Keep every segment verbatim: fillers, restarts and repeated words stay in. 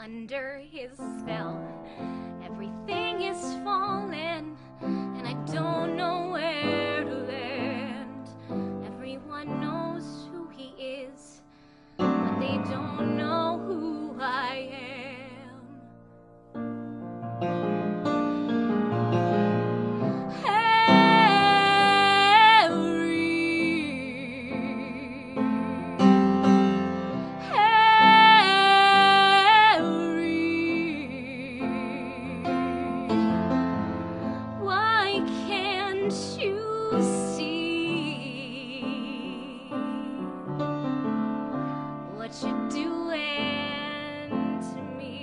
under his spell. Everything is falling, and I don't know where to land. Everyone knows who he is, but they don't know who I am. You see what you're doing to me.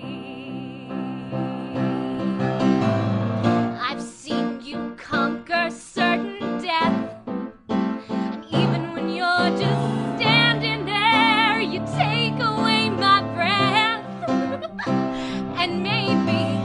I've seen you conquer certain death, and even when you're just standing there, you take away my breath. And maybe